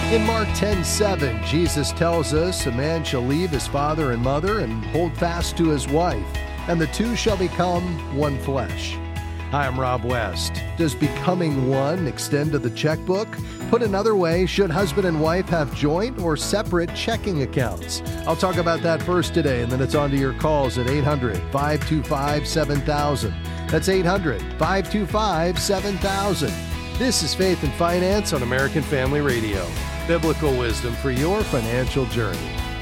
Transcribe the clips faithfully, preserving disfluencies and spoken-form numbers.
In Mark ten seven, Jesus tells us, "A man shall leave his father and mother and hold fast to his wife, and the two shall become one flesh." Hi, I'm Rob West. Does becoming one extend to the checkbook? Put another way, should husband and wife have joint or separate checking accounts? I'll talk about that first today, and then it's on to your calls at eight hundred, five two five, seven thousand. That's eight hundred, five two five, seven thousand. This is Faith and Finance on American Family Radio. Biblical wisdom for your financial journey.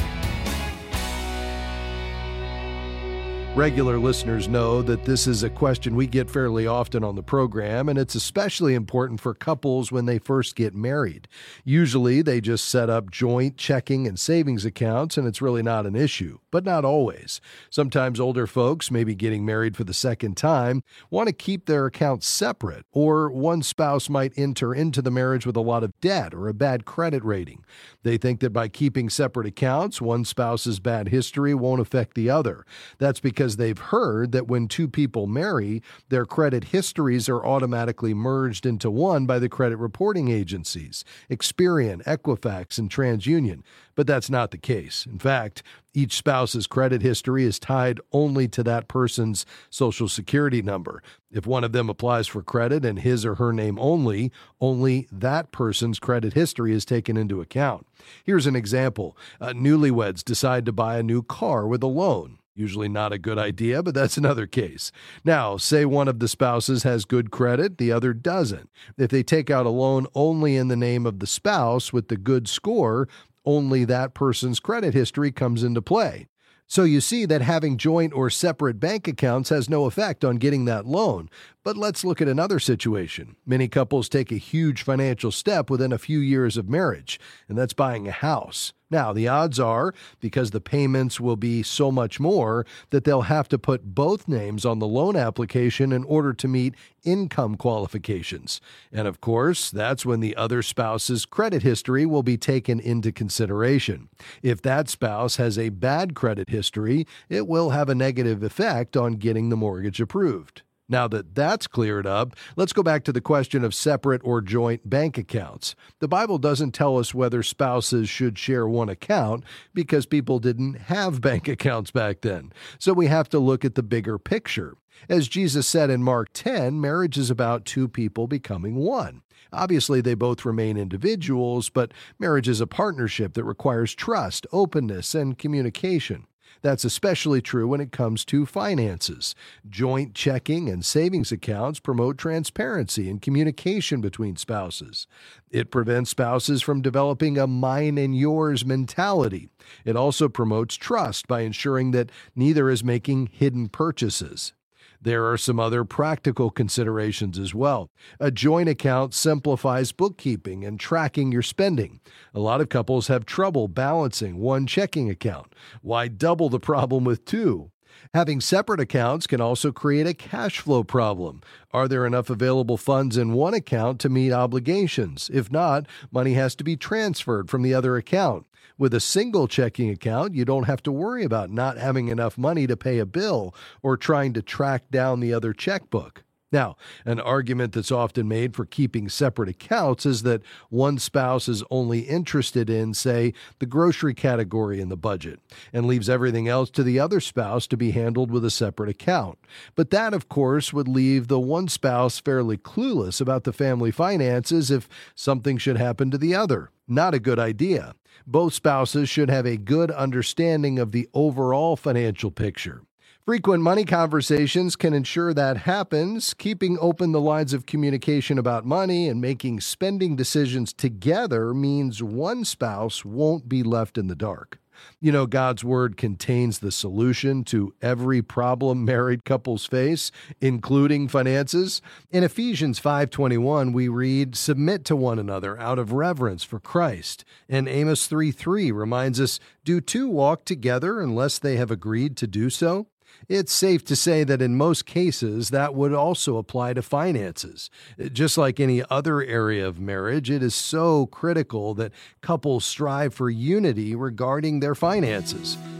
Regular listeners know that this is a question we get fairly often on the program, and it's especially important for couples when they first get married. Usually, they just set up joint checking and savings accounts, and it's really not an issue, but not always. Sometimes older folks, maybe getting married for the second time, want to keep their accounts separate, or one spouse might enter into the marriage with a lot of debt or a bad credit rating. They think that by keeping separate accounts, one spouse's bad history won't affect the other. That's because they've heard that when two people marry, their credit histories are automatically merged into one by the credit reporting agencies, Experian, Equifax, and TransUnion. But that's not the case. In fact, each spouse's credit history is tied only to that person's Social Security number. If one of them applies for credit in his or her name only, only that person's credit history is taken into account. Here's an example. Uh, newlyweds decide to buy a new car with a loan. Usually not a good idea, but that's another case. Now, say one of the spouses has good credit, the other doesn't. If they take out a loan only in the name of the spouse with the good score, only that person's credit history comes into play. So you see that having joint or separate bank accounts has no effect on getting that loan. But let's look at another situation. Many couples take a huge financial step within a few years of marriage, and that's buying a house. Now, the odds are, because the payments will be so much more, that they'll have to put both names on the loan application in order to meet income qualifications. And of course, that's when the other spouse's credit history will be taken into consideration. If that spouse has a bad credit history, it will have a negative effect on getting the mortgage approved. Now that that's cleared up, let's go back to the question of separate or joint bank accounts. The Bible doesn't tell us whether spouses should share one account because people didn't have bank accounts back then. So we have to look at the bigger picture. As Jesus said in Mark ten, marriage is about two people becoming one. Obviously, they both remain individuals, but marriage is a partnership that requires trust, openness, and communication. That's especially true when it comes to finances. Joint checking and savings accounts promote transparency and communication between spouses. It prevents spouses from developing a mine and yours mentality. It also promotes trust by ensuring that neither is making hidden purchases. There are some other practical considerations as well. A joint account simplifies bookkeeping and tracking your spending. A lot of couples have trouble balancing one checking account. Why double the problem with two? Having separate accounts can also create a cash flow problem. Are there enough available funds in one account to meet obligations? If not, money has to be transferred from the other account. With a single checking account, you don't have to worry about not having enough money to pay a bill or trying to track down the other checkbook. Now, an argument that's often made for keeping separate accounts is that one spouse is only interested in, say, the grocery category in the budget and leaves everything else to the other spouse to be handled with a separate account. But that, of course, would leave the one spouse fairly clueless about the family finances if something should happen to the other. Not a good idea. Both spouses should have a good understanding of the overall financial picture. Frequent money conversations can ensure that happens. Keeping open the lines of communication about money and making spending decisions together means one spouse won't be left in the dark. You know, God's Word contains the solution to every problem married couples face, including finances. In Ephesians five twenty-one, we read, "Submit to one another out of reverence for Christ." And Amos three three reminds us, "Do two walk together unless they have agreed to do so?" It's safe to say that in most cases, that would also apply to finances. Just like any other area of marriage, it is so critical that couples strive for unity regarding their finances.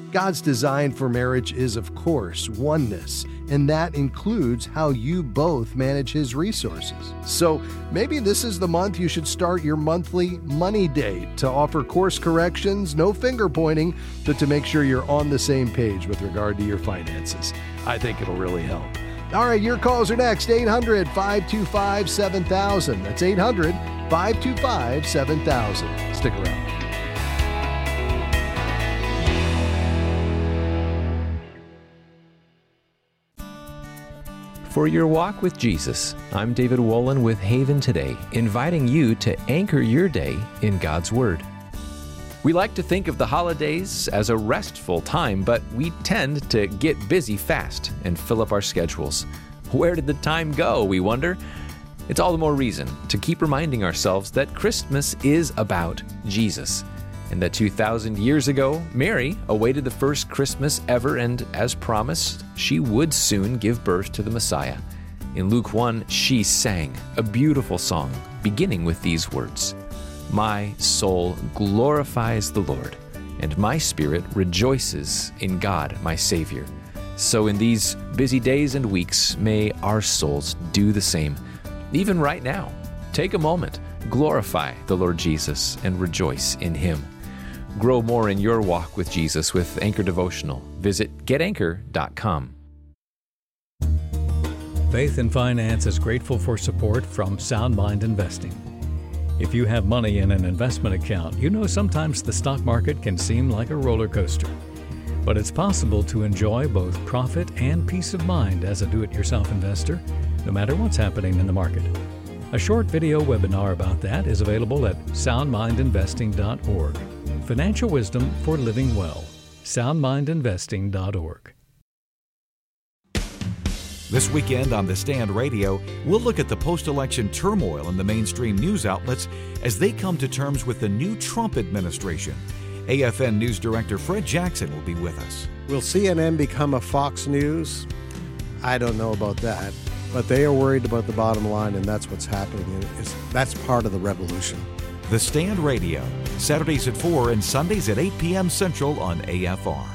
God's design for marriage is, of course, oneness, and that includes how you both manage His resources. So maybe this is the month you should start your monthly money date to offer course corrections, no finger pointing, but to make sure you're on the same page with regard to your finances. I think it'll really help. All right, your calls are next. eight hundred, five two five, seven thousand. That's eight hundred, five two five, seven thousand. Stick around. For your walk with Jesus, I'm David Wolin with Haven Today, inviting you to anchor your day in God's Word. We like to think of the holidays as a restful time, but we tend to get busy fast and fill up our schedules. Where did the time go, we wonder? It's all the more reason to keep reminding ourselves that Christmas is about Jesus, and that two thousand years ago, Mary awaited the first Christmas ever, and as promised, she would soon give birth to the Messiah. In Luke one, she sang a beautiful song, beginning with these words, "My soul glorifies the Lord, and my spirit rejoices in God, my Savior." So in these busy days and weeks, may our souls do the same. Even right now, take a moment, glorify the Lord Jesus, and rejoice in Him. Grow more in your walk with Jesus with Anchor Devotional. Visit get anchor dot com. Faith and Finance is grateful for support from Sound Mind Investing. If you have money in an investment account, you know sometimes the stock market can seem like a roller coaster. But it's possible to enjoy both profit and peace of mind as a do-it-yourself investor, no matter what's happening in the market. A short video webinar about that is available at sound mind investing dot org. Financial wisdom for living well. sound mind investing dot org. This weekend on The Stand Radio, we'll look at the post-election turmoil in the mainstream news outlets as they come to terms with the new Trump administration. A F N News Director Fred Jackson will be with us. Will C N N become a Fox News? I don't know about that, but they are worried about the bottom line, and that's what's happening. It's, that's part of the revolution. The Stand Radio, Saturdays at four and Sundays at eight p.m. Central on A F R.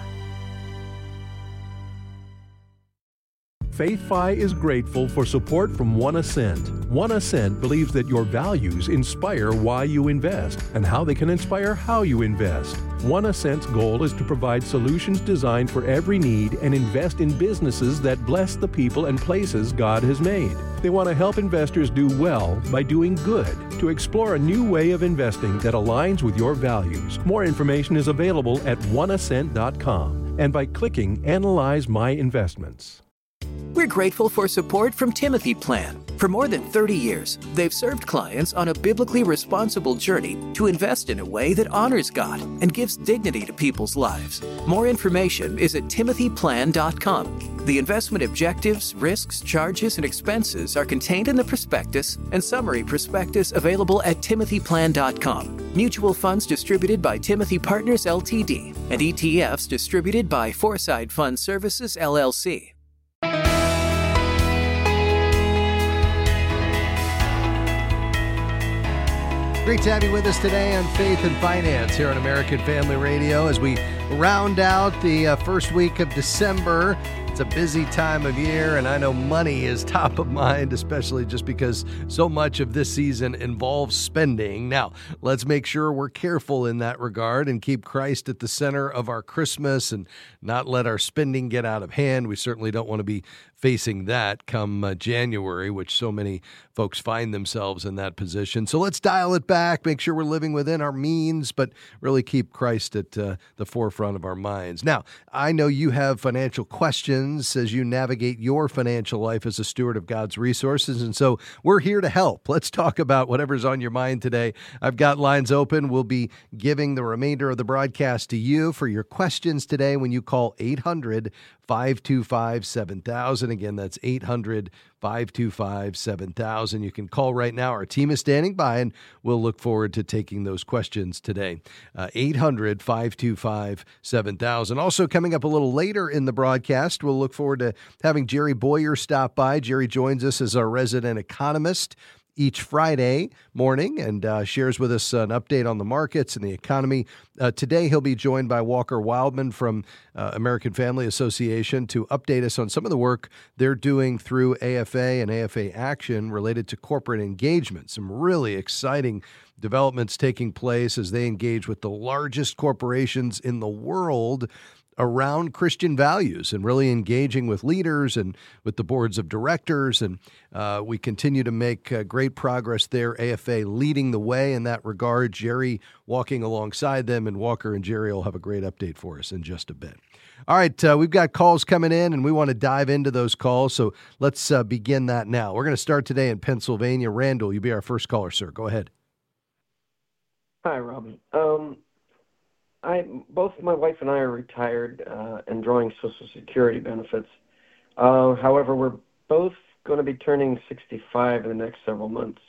FaithFi is grateful for support from One Ascent. One Ascent believes that your values inspire why you invest and how they can inspire how you invest. One Ascent's goal is to provide solutions designed for every need and invest in businesses that bless the people and places God has made. They want to help investors do well by doing good, to explore a new way of investing that aligns with your values. More information is available at one ascent dot com and by clicking Analyze My Investments. We're grateful for support from Timothy Plan. For more than thirty years, they've served clients on a biblically responsible journey to invest in a way that honors God and gives dignity to people's lives. More information is at timothy plan dot com. The investment objectives, risks, charges, and expenses are contained in the prospectus and summary prospectus available at timothy plan dot com. Mutual funds distributed by Timothy Partners L T D and E T Fs distributed by Foreside Fund Services L L C. Great to have you with us today on Faith and Finance here on American Family Radio as we round out the uh, first week of December. It's a busy time of year, and I know money is top of mind, especially just because so much of this season involves spending. Now, let's make sure we're careful in that regard and keep Christ at the center of our Christmas and not let our spending get out of hand. We certainly don't want to be facing that come uh, January, which so many folks find themselves in that position. So let's dial it back, make sure we're living within our means, but really keep Christ at uh, the forefront of our minds. Now, I know you have financial questions as you navigate your financial life as a steward of God's resources, and so we're here to help. Let's talk about whatever's on your mind today. I've got lines open. We'll be giving the remainder of the broadcast to you for your questions today when you call eight hundred, five two five, seven thousand. Again, that's eight hundred, five two five, seven thousand. You can call right now. Our team is standing by, and we'll look forward to taking those questions today. Uh, eight hundred, five two five, seven thousand. Also coming up a little later in the broadcast, we'll look forward to having Jerry Boyer stop by. Jerry joins us as our resident economist. each Friday morning and uh, shares with us an update on the markets and the economy. Uh, today, he'll be joined by Walker Wildman from uh, American Family Association to update us on some of the work they're doing through A F A and A F A Action related to corporate engagement. Some really exciting developments taking place as they engage with the largest corporations in the world around Christian values and really engaging with leaders and with the boards of directors. And uh, we continue to make uh, great progress there. A F A leading the way in that regard, Jerry walking alongside them, and Walker and Jerry will have a great update for us in just a bit. All right, uh, we've got calls coming in, and we want to dive into those calls, so let's uh, begin that now. We're going to start today in Pennsylvania. Randall, you be our first caller, sir. Go ahead. Hi, Robin. Um, I both my wife and I are retired uh, and drawing Social Security benefits. Uh, however, we're both going to be turning sixty-five in the next several months.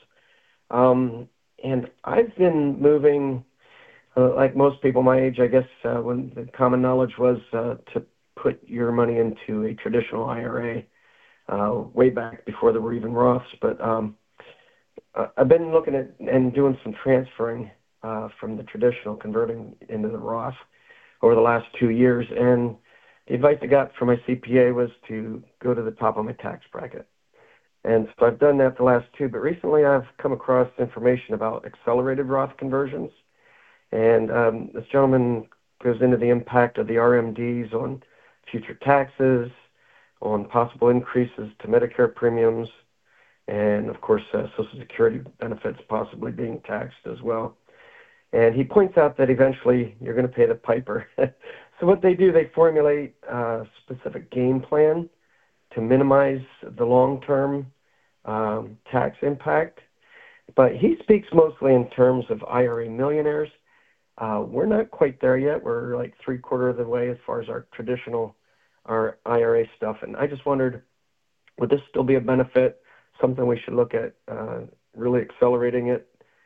Um, and I've been moving, uh, like most people my age, I guess, uh, when the common knowledge was uh, to put your money into a traditional I R A uh, way back before there were even Roths. But um, I've been looking at and doing some transferring Uh, from the traditional, converting into the Roth over the last two years. And the advice I got from my C P A was to go to the top of my tax bracket. And so I've done that the last two, but recently I've come across information about accelerated Roth conversions. And um, this gentleman goes into the impact of the R M Ds on future taxes, on possible increases to Medicare premiums, and of course uh, Social Security benefits possibly being taxed as well. And he points out that eventually you're going to pay the piper. So what they do, they formulate a specific game plan to minimize the long-term um, tax impact. But he speaks mostly in terms of I R A millionaires. Uh, we're not quite there yet. We're like three-quarter of the way as far as our traditional our I R A stuff. And I just wondered, would this still be a benefit, something we should look at uh, really accelerating it?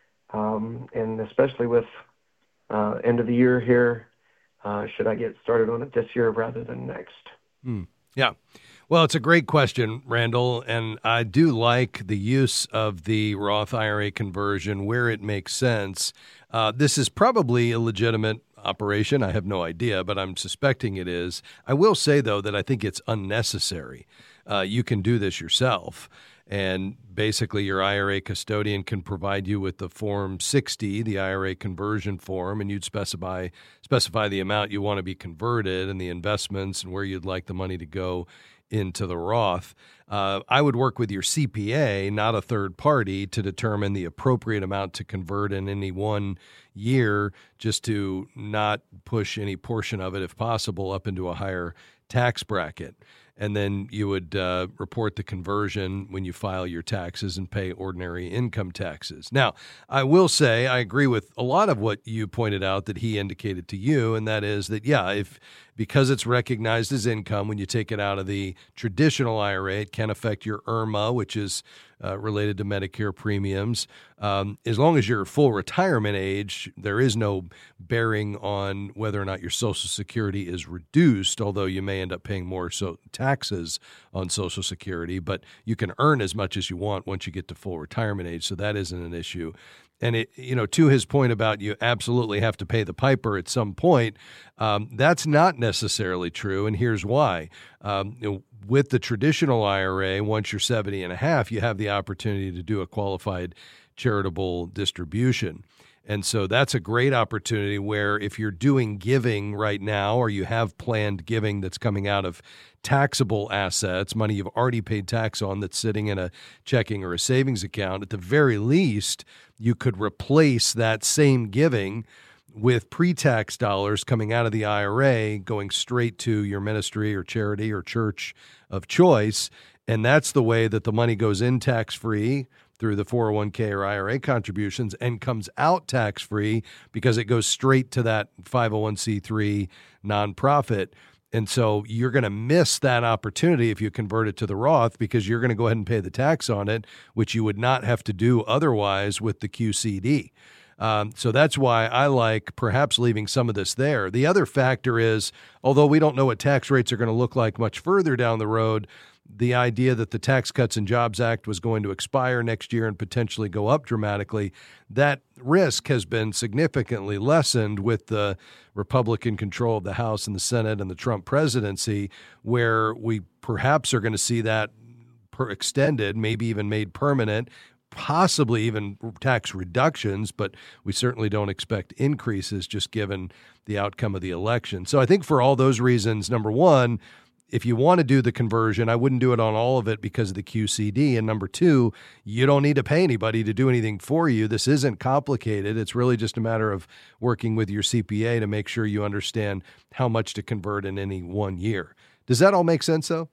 Um, and especially with uh, end of the year here, uh, should I get started on it this year rather than next? Mm, yeah. Well, it's a great question, Randall, and I do like the use of the Roth I R A conversion where it makes sense. Uh, this is probably a legitimate operation. I have no idea, but I'm suspecting it is. I will say, though, that I think it's unnecessary. Uh, you can do this yourself. And basically, your I R A custodian can provide you with the Form sixty, the I R A conversion form, and you'd specify specify the amount you want to be converted and the investments and where you'd like the money to go into the Roth. Uh, I would work with your C P A, not a third party, to determine the appropriate amount to convert in any one year, just to not push any portion of it, if possible, up into a higher tax bracket. And then you would uh, report the conversion when you file your taxes and pay ordinary income taxes. Now, I will say I agree with a lot of what you pointed out that he indicated to you, and that is that, yeah, if because it's recognized as income when you take it out of the traditional I R A, it can affect your I R M A, which is uh, related to Medicare premiums. Um, as long as you're full retirement age, there is no bearing on whether or not your Social Security is reduced, although you may end up paying more so taxes on Social Security, but you can earn as much as you want once you get to full retirement age, so that isn't an issue. And, it, you know, to his point about you absolutely have to pay the piper at some point, um, that's not necessarily true, and here's why. Um, you know, with the traditional I R A, once you're seventy and a half, you have the opportunity to do a qualified charitable distribution. And so that's a great opportunity where if you're doing giving right now, or you have planned giving that's coming out of taxable assets, money you've already paid tax on that's sitting in a checking or a savings account, at the very least, you could replace that same giving with pre-tax dollars coming out of the I R A going straight to your ministry or charity or church of choice. And that's the way that the money goes in tax-free through the four oh one k or I R A contributions and comes out tax-free because it goes straight to that five oh one c three nonprofit. And so you're going to miss that opportunity if you convert it to the Roth, because you're going to go ahead and pay the tax on it, which you would not have to do otherwise with the Q C D. Um, so that's why I like perhaps leaving some of this there. The other factor is, although we don't know what tax rates are going to look like much further down the road, the idea that the Tax Cuts and Jobs Act was going to expire next year and potentially go up dramatically, that risk has been significantly lessened with the Republican control of the House and the Senate and the Trump presidency, where we perhaps are going to see that per extended, maybe even made permanent, possibly even tax reductions, but we certainly don't expect increases just given the outcome of the election. So I think for all those reasons, number one, if you want to do the conversion, I wouldn't do it on all of it because of the Q C D. And number two, you don't need to pay anybody to do anything for you. This isn't complicated. It's really just a matter of working with your C P A to make sure you understand how much to convert in any one year. Does that all make sense, though?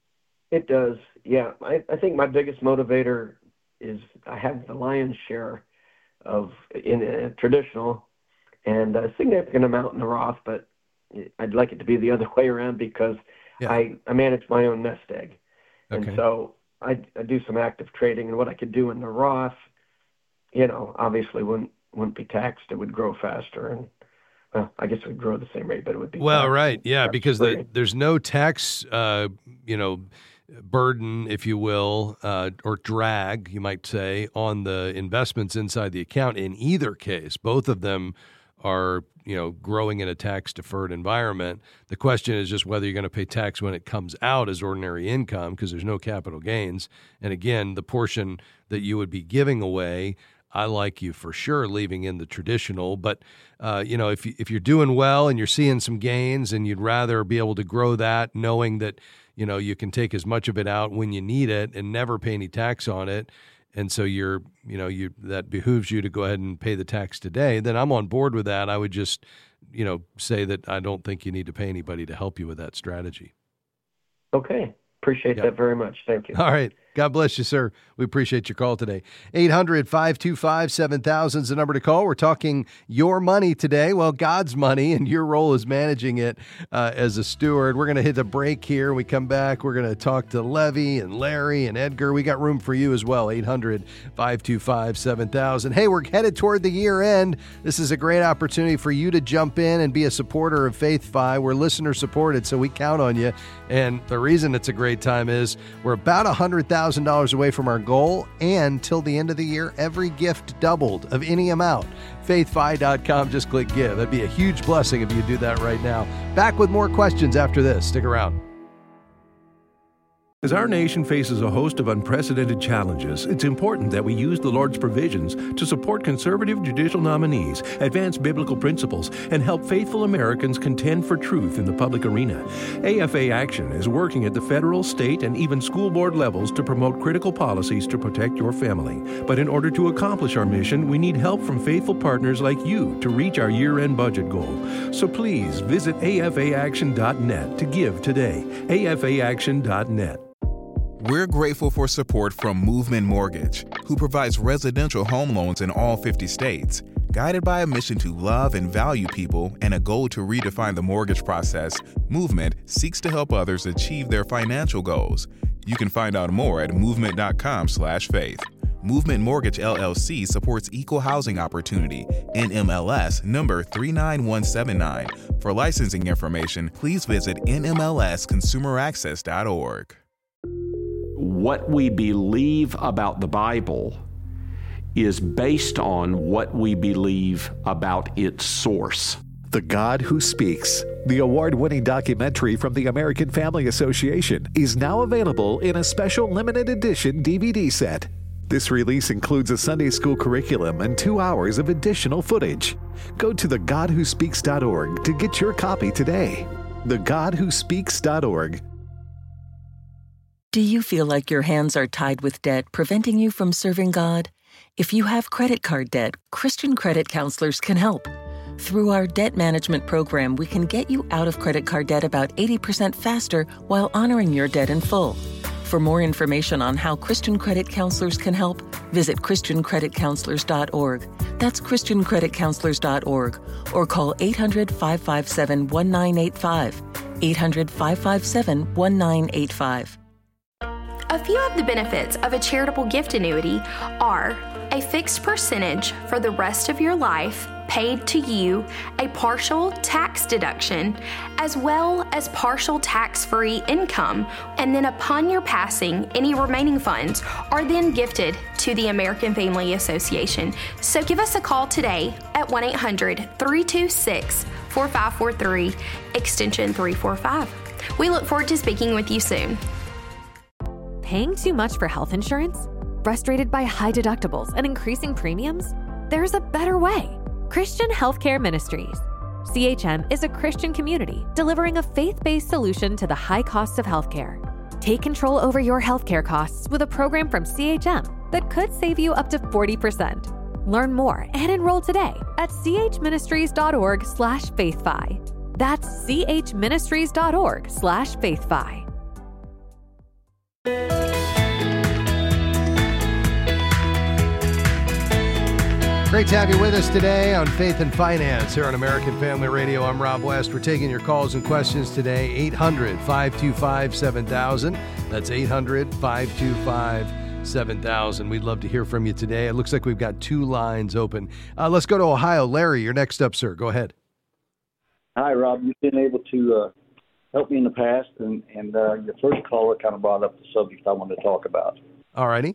It does. Yeah. I, I think my biggest motivator is I have the lion's share of in a traditional and a significant amount in the Roth, but I'd like it to be the other way around because Yeah. I, I manage my own nest egg. And okay. so I, I do some active trading, and what I could do in the Roth, you know, obviously wouldn't, wouldn't be taxed. It would grow faster. And, well, I guess it would grow the same rate, but it would be. Well, right. Yeah, because the, there's no tax, uh, you know, burden, if you will, uh, or drag, you might say, on the investments inside the account in either case. Both of them are, you know, growing in a tax-deferred environment. The question is just whether you're going to pay tax when it comes out as ordinary income because there's no capital gains. And again, the portion that you would be giving away, I like you for sure leaving in the traditional. But, uh, you know, if, you, if you're doing well and you're seeing some gains and you'd rather be able to grow that knowing that, you know, you can take as much of it out when you need it and never pay any tax on it, and so you're, you know, you that behooves you to go ahead and pay the tax today, then I'm on board with that. I would just, you know, say that I don't think you need to pay anybody to help you with that strategy. Okay. Appreciate yep. that very much. Thank you. All right. God bless you, sir. We appreciate your call today. eight hundred, five two five, seven thousand is the number to call. We're talking your money today. Well, God's money, and your role is managing it uh, as a steward. We're going to hit a break here. When we come back, we're going to talk to Levy and Larry and Edgar. We got room for you as well. eight hundred, five two five, seven thousand. Hey, we're headed toward the year end. This is a great opportunity for you to jump in and be a supporter of FaithFi. We're listener supported, so we count on you. And the reason it's a great time is we're about one hundred thousand dollars away from our goal, and till the end of the year, every gift doubled of any amount. faith fi dot com, just click give. That'd be a huge blessing if you do that right now. Back with more questions after this. Stick around. As our nation faces a host of unprecedented challenges, it's important that we use the Lord's provisions to support conservative judicial nominees, advance biblical principles, and help faithful Americans contend for truth in the public arena. A F A Action is working at the federal, state, and even school board levels to promote critical policies to protect your family. But in order to accomplish our mission, we need help from faithful partners like you to reach our year-end budget goal. So please visit A F A action dot net to give today. A F A action dot net. We're grateful for support from Movement Mortgage, who provides residential home loans in all fifty states. Guided by a mission to love and value people and a goal to redefine the mortgage process, Movement seeks to help others achieve their financial goals. You can find out more at movement dot com slash faith. Movement Mortgage L L C supports equal housing opportunity, N M L S number three nine one seven nine. For licensing information, please visit N M L S consumer access dot org. What we believe about the Bible is based on what we believe about its source. The God Who Speaks, the award-winning documentary from the American Family Association, is now available in a special limited edition D V D set. This release includes a Sunday school curriculum and two hours of additional footage. Go to the god who speaks dot org to get your copy today. the god who speaks dot org. Do you feel like your hands are tied with debt, preventing you from serving God? If you have credit card debt, Christian Credit Counselors can help. Through our debt management program, we can get you out of credit card debt about eighty percent faster while honoring your debt in full. For more information on how Christian Credit Counselors can help, visit christian credit counselors dot org. That's christian credit counselors dot org, or call eight hundred, five five seven, one nine eight five, eight hundred, five five seven, one nine eight five. A few of the benefits of a charitable gift annuity are a fixed percentage for the rest of your life paid to you a partial tax deduction as well as partial tax-free income, and then upon your passing, any remaining funds are then gifted to the American Family Association. So give us a call today at one eight hundred, three two six, four five four three, extension three four five. We look forward to speaking with you soon. Paying too much for health insurance? Frustrated by high deductibles and increasing premiums? There's a better way. Christian Healthcare Ministries. C H M is a Christian community delivering a faith-based solution to the high costs of healthcare. Take control over your healthcare costs with a program from C H M that could save you up to forty percent. Learn more and enroll today at chministries.org slash faithfi. That's chministries.org slash faithfi. Great to have you with us today on Faith and Finance here on American Family Radio. I'm Rob West. We're taking your calls and questions today. eight hundred, five two five, seven thousand. That's eight hundred, five two five, seven thousand. We'd love to hear from you today. It looks like we've got two lines open. Uh, let's go to Ohio. Larry, you're next up, sir. Go ahead. Hi, Rob. You've been able to uh, help me in the past, and, and uh, your first caller kind of brought up the subject I wanted to talk about. All righty.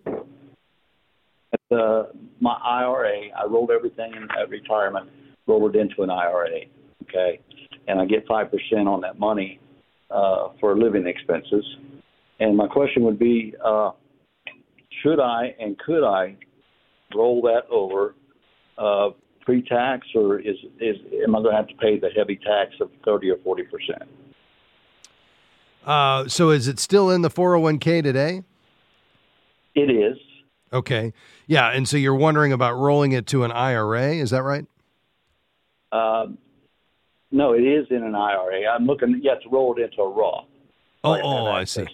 Uh, my I R A, I rolled everything in at retirement, rolled it into an I R A, okay? And I get five percent on that money uh, for living expenses. And my question would be, uh, should I and could I roll that over uh, pre-tax, or is, is am I going to have to pay the heavy tax of thirty or forty percent? Uh, so is it still in the four oh one k today? It is. Okay. Yeah, and so you're wondering about rolling it to an I R A, is that right? Uh, no, it is in an I R A. I'm looking, you have to roll it into a Roth. Oh, oh I see.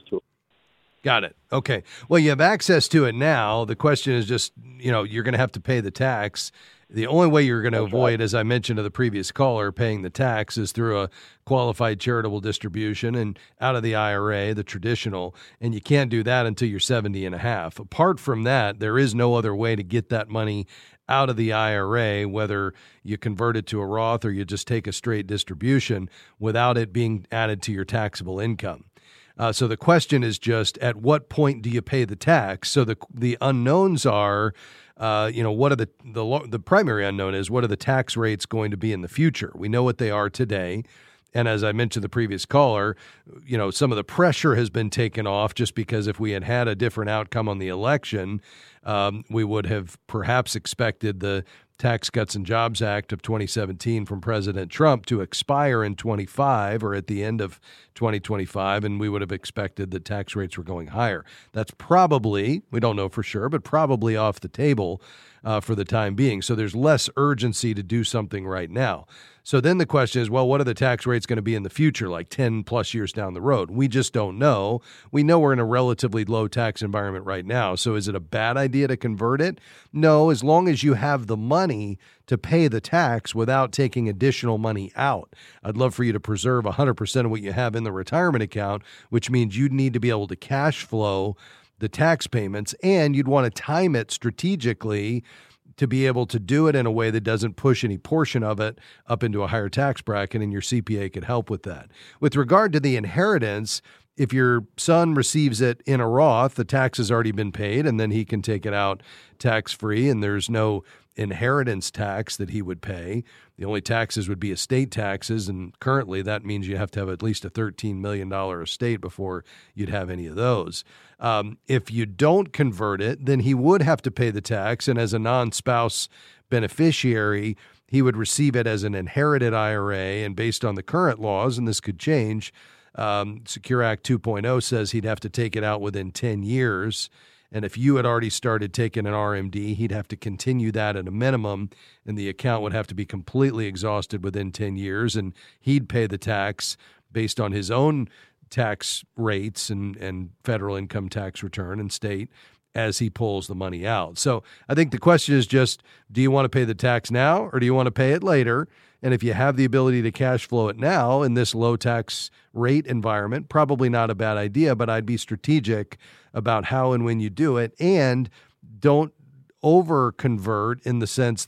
Got it. Okay. Well, you have access to it now. The question is just, you know, you're going to have to pay the tax. The only way you're going to That's avoid, right. as I mentioned to the previous caller, paying the tax is through a qualified charitable distribution and out of the I R A, the traditional, and you can't do that until you're seventy and a half. Apart from that, there is no other way to get that money out of the I R A, whether you convert it to a Roth or you just take a straight distribution without it being added to your taxable income. Uh, so the question is just, at what point do you pay the tax? So the the unknowns are, uh, you know, what are the, the the primary unknown is, what are the tax rates going to be in the future? We know what they are today. And as I mentioned to the previous caller, you know, some of the pressure has been taken off just because if we had had a different outcome on the election, um, we would have perhaps expected the Tax Cuts and Jobs Act of twenty seventeen from President Trump to expire in twenty-five or at the end of twenty twenty-five, and we would have expected that tax rates were going higher. That's probably, we don't know for sure, but probably off the table uh, for the time being. So there's less urgency to do something right now. So then the question is, well, what are the tax rates going to be in the future, like ten plus years down the road? We just don't know. We know we're in a relatively low tax environment right now. So is it a bad idea to convert it? No, as long as you have the money to pay the tax without taking additional money out. I'd love for you to preserve one hundred percent of what you have in the retirement account, which means you'd need to be able to cash flow the tax payments, and you'd want to time it strategically to be able to do it in a way that doesn't push any portion of it up into a higher tax bracket, and your C P A could help with that. With regard to the inheritance, if your son receives it in a Roth, the tax has already been paid, and then he can take it out tax-free, and there's no inheritance tax that he would pay. The only taxes would be estate taxes, and currently that means you have to have at least a thirteen million dollars estate before you'd have any of those. Um, if you don't convert it, then he would have to pay the tax, and as a non-spouse beneficiary, he would receive it as an inherited I R A, and based on the current laws, and this could change, um, Secure Act two point oh says he'd have to take it out within ten years. And if you had already started taking an R M D, he'd have to continue that at a minimum, and the account would have to be completely exhausted within ten years, and he'd pay the tax based on his own tax rates and, and federal income tax return and state as he pulls the money out. So I think the question is just, do you want to pay the tax now or do you want to pay it later? And if you have the ability to cash flow it now in this low tax rate environment, probably not a bad idea, but I'd be strategic about how and when you do it, and don't over convert in the sense that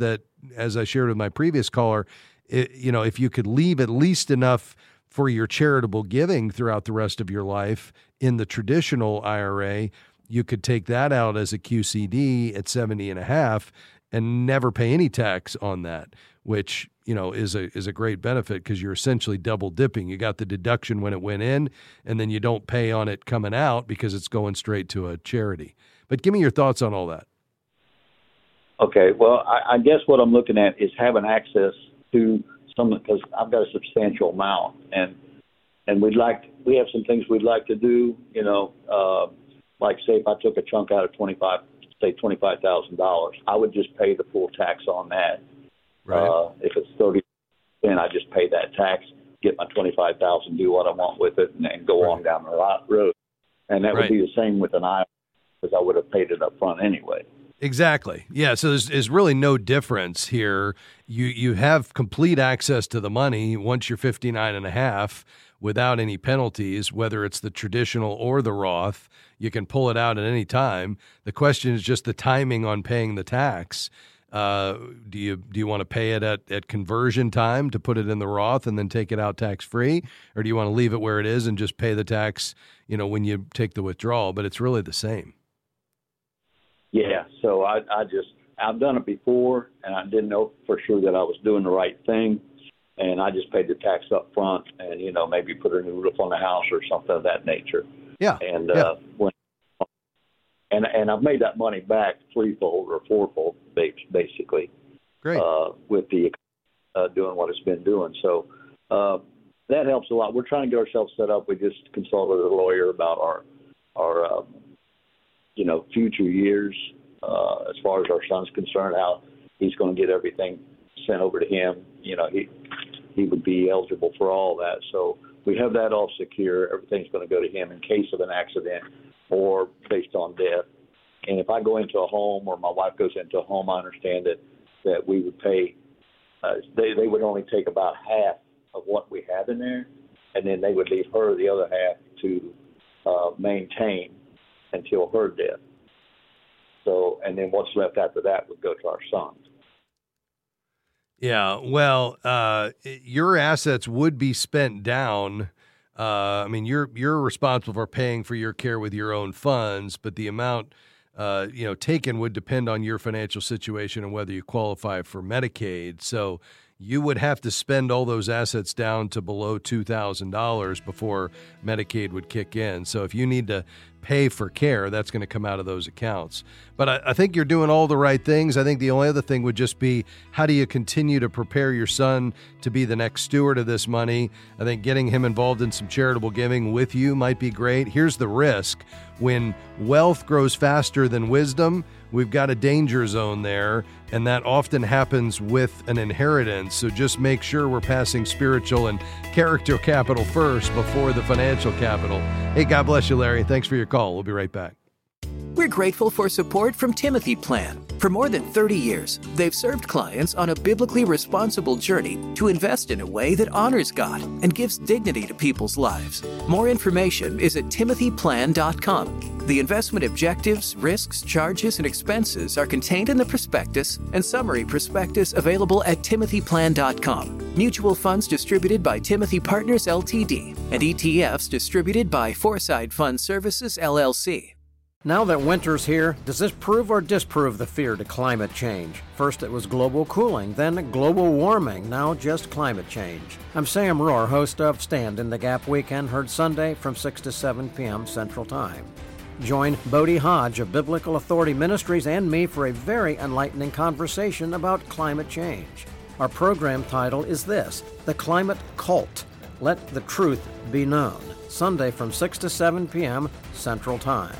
as I shared with my previous caller, it, you know, if you could leave at least enough for your charitable giving throughout the rest of your life in the traditional I R A, you could take that out as a Q C D at seventy and a half and never pay any tax on that, which, you know, is a is a great benefit because you're essentially double dipping. You got the deduction when it went in, and then you don't pay on it coming out because it's going straight to a charity. But give me your thoughts on all that. Okay, well, I, I guess what I'm looking at is having access to some, because I've got a substantial amount, and and we'd like we have some things we'd like to do. You know, uh, like say if I took a chunk out of twenty-five, say twenty-five thousand dollars, I would just pay the full tax on that. Right. Uh, if it's thirty, then I just pay that tax, get my twenty-five thousand, do what I want with it, and then go right. on down the road. And that right. would be the same with an I R A because I would have paid it up front anyway. Exactly. Yeah. So there's, there's really no difference here. You you have complete access to the money once you're fifty-nine and a half without any penalties, whether it's the traditional or the Roth. You can pull it out at any time. The question is just the timing on paying the tax. Uh, do you do you want to pay it at, at conversion time to put it in the Roth and then take it out tax free, or do you want to leave it where it is and just pay the tax, you know, when you take the withdrawal? But it's really the same. Yeah, so I, I just, I've done it before, and I didn't know for sure that I was doing the right thing, and I just paid the tax up front and, you know, maybe put a new roof on the house or something of that nature. Yeah. And, yeah. uh, when, and, and I've made that money back threefold or fourfold, basically. Great. Uh, with the, uh, doing what it's been doing. So, uh, that helps a lot. We're trying to get ourselves set up. We just consulted a lawyer about our, our, um, you know, future years, uh, as far as our son's concerned, how he's going to get everything sent over to him. You know, he he would be eligible for all that. So we have that all secure. Everything's going to go to him in case of an accident or based on death. And if I go into a home or my wife goes into a home, I understand that, that we would pay, uh, they, they would only take about half of what we have in there, and then they would leave her the other half to uh, maintain until her death. So, and then what's left after that would go to our son. Yeah, well, uh, your assets would be spent down. Uh, I mean, you're you're responsible for paying for your care with your own funds, but the amount uh, you know taken would depend on your financial situation and whether you qualify for Medicaid. So you would have to spend all those assets down to below two thousand dollars before Medicaid would kick in. So if you need to pay for care, that's going to come out of those accounts. But I, I think you're doing all the right things. I think the only other thing would just be, how do you continue to prepare your son to be the next steward of this money? I think getting him involved in some charitable giving with you might be great. Here's the risk. When wealth grows faster than wisdom, we've got a danger zone there, and that often happens with an inheritance. So just make sure we're passing spiritual and character capital first before the financial capital. Hey, God bless you, Larry. Thanks for your call. We'll be right back. We're grateful for support from Timothy Plan. For more than thirty years, they've served clients on a biblically responsible journey to invest in a way that honors God and gives dignity to people's lives. More information is at timothy plan dot com. The investment objectives, risks, charges, and expenses are contained in the prospectus and summary prospectus available at timothy plan dot com. Mutual funds distributed by Timothy Partners, Limited, and E T Fs distributed by Foreside Fund Services, L L C. Now that winter's here, does this prove or disprove the fear to climate change? First it was global cooling, then global warming, now just climate change. I'm Sam Rohr, host of Stand in the Gap Weekend, heard Sunday from six to seven p.m. Central Time. Join Bodie Hodge of Biblical Authority Ministries and me for a very enlightening conversation about climate change. Our program title is this, The Climate Cult. Let the Truth Be Known. Sunday from six to seven p.m. Central Time.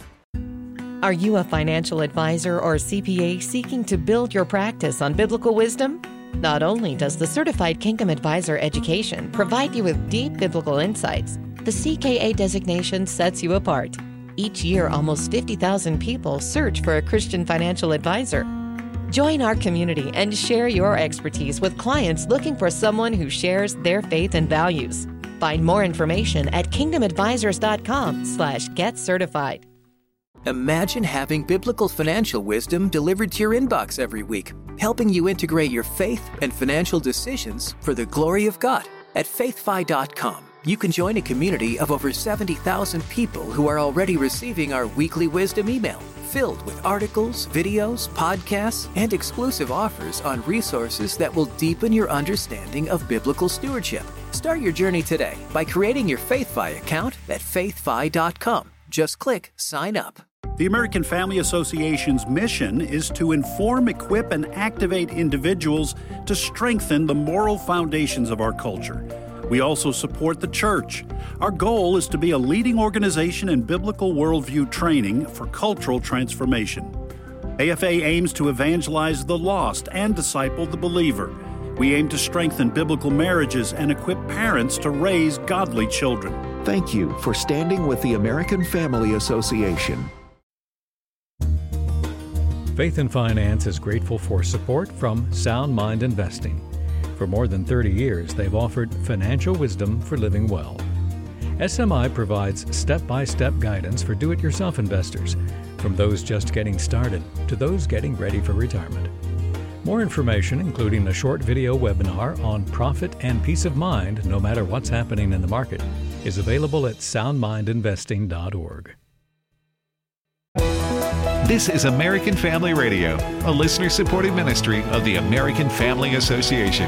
Are you a financial advisor or C P A seeking to build your practice on biblical wisdom? Not only does the Certified Kingdom Advisor education provide you with deep biblical insights, the C K A designation sets you apart. Each year, almost fifty thousand people search for a Christian financial advisor. Join our community and share your expertise with clients looking for someone who shares their faith and values. Find more information at kingdom advisors dot com slash get certified. Imagine having biblical financial wisdom delivered to your inbox every week, helping you integrate your faith and financial decisions for the glory of God. At faith fi dot com, you can join a community of over seventy thousand people who are already receiving our weekly wisdom email, filled with articles, videos, podcasts, and exclusive offers on resources that will deepen your understanding of biblical stewardship. Start your journey today by creating your FaithFi account at faith fi dot com. Just click Sign Up. The American Family Association's mission is to inform, equip, and activate individuals to strengthen the moral foundations of our culture. We also support the church. Our goal is to be a leading organization in biblical worldview training for cultural transformation. A F A aims to evangelize the lost and disciple the believer. We aim to strengthen biblical marriages and equip parents to raise godly children. Thank you for standing with the American Family Association. Faith and Finance is grateful for support from Sound Mind Investing. For more than thirty years, they've offered financial wisdom for living well. S M I provides step-by-step guidance for do-it-yourself investors, from those just getting started to those getting ready for retirement. More information, including a short video webinar on profit and peace of mind no matter what's happening in the market, is available at sound mind investing dot org. This is American Family Radio, a listener-supported ministry of the American Family Association.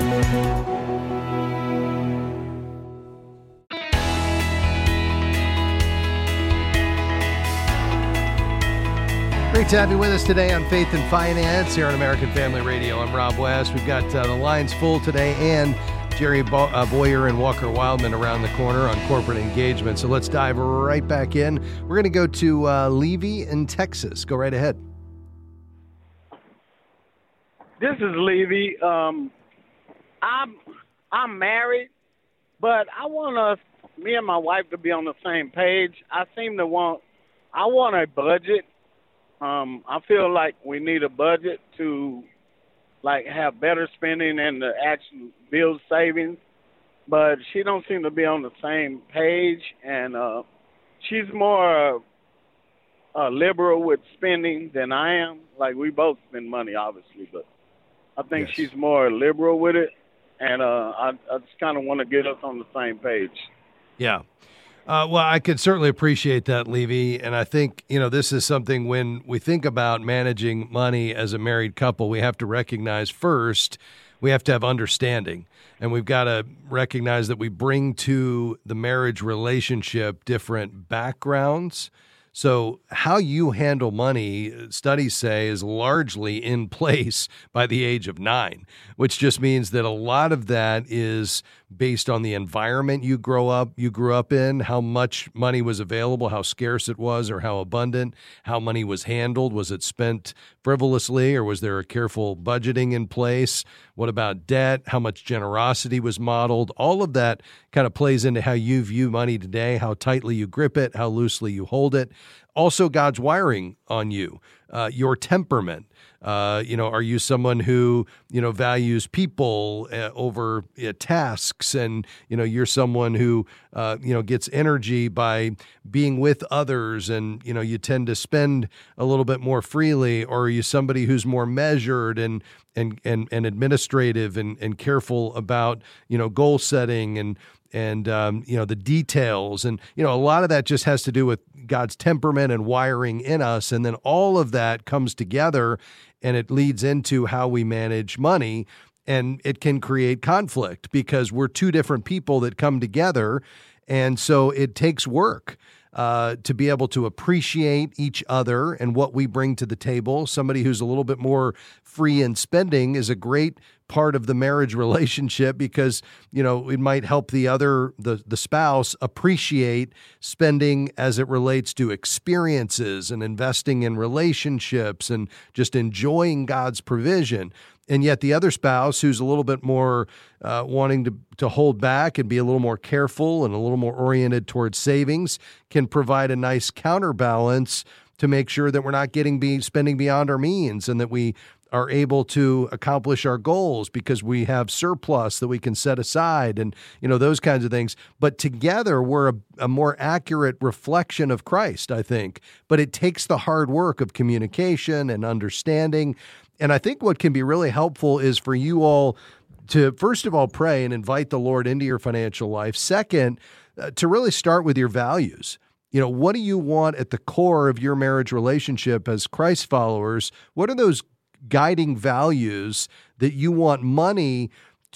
Great to have you with us today on Faith and Finance here on American Family Radio. I'm Rob West. We've got uh, the lines full today, and Jerry Bo- uh, Boyer and Walker Wildman around the corner on corporate engagement. So let's dive right back in. We're going to go to uh, Levy in Texas. Go right ahead. This is Levy. Um, I'm I'm married, but I want us, me and my wife, to be on the same page. I seem to want, I want a budget. Um, I feel like we need a budget to, like, have better spending and to actually build savings, but she don't seem to be on the same page, and uh, she's more uh, liberal with spending than I am. Like, we both spend money, obviously, but I think yes. she's more liberal with it, and uh, I, I just kind of want to get us on the same page. Yeah. Uh, well, I could certainly appreciate that, Levy, and I think, you know, this is something when we think about managing money as a married couple, we have to recognize first we have to have understanding, and we've got to recognize that we bring to the marriage relationship different backgrounds. So how you handle money, studies say, is largely in place by the age of nine, which just means that a lot of that is based on the environment you grow up, you grew up in, how much money was available, how scarce it was, or how abundant, how money was handled. Was it spent frivolously, or was there a careful budgeting in place? What about debt? How much generosity was modeled? All of that kind of plays into how you view money today, how tightly you grip it, how loosely you hold it. Also, God's wiring on you, uh, your temperament. Uh, you know, are you someone who, you know, values people uh, over uh, tasks? And, you know, you're someone who, uh, you know, gets energy by being with others, and, you know, you tend to spend a little bit more freely? Or are you somebody who's more measured and and and, and administrative and, and careful about, you know, goal setting and and, um, you know, the details? And, you know, a lot of that just has to do with God's temperament and wiring in us. And then all of that comes together, and it leads into how we manage money. And it can create conflict because we're two different people that come together. And so it takes work uh, to be able to appreciate each other and what we bring to the table. Somebody who's a little bit more free in spending is a great part of the marriage relationship, because, you know, it might help the other, the, the spouse appreciate spending as it relates to experiences and investing in relationships and just enjoying God's provision. And yet the other spouse, who's a little bit more uh, wanting to, to hold back and be a little more careful and a little more oriented towards savings, can provide a nice counterbalance to make sure that we're not getting be spending beyond our means, and that we are able to accomplish our goals because we have surplus that we can set aside and, you know, those kinds of things. But together we're a, a more accurate reflection of Christ, I think. But it takes the hard work of communication and understanding. And I think what can be really helpful is for you all to, first of all, pray and invite the Lord into your financial life. Second, uh, to really start with your values. You know, what do you want at the core of your marriage relationship as Christ followers? What are those guiding values that you want money